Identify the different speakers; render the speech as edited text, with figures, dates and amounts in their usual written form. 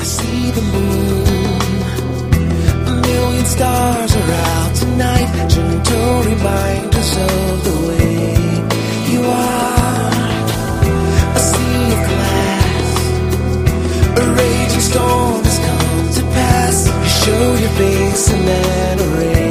Speaker 1: see the moon. A million stars are out tonight, gentle reminders of the way you are. A sea of glass, a raging storm has come to pass. You show your face in that array.